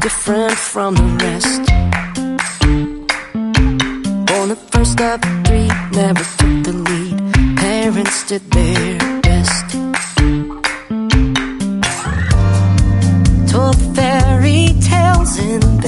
different from the rest. Born the first of three, never took the lead. Parents did their best. Told fairy tales in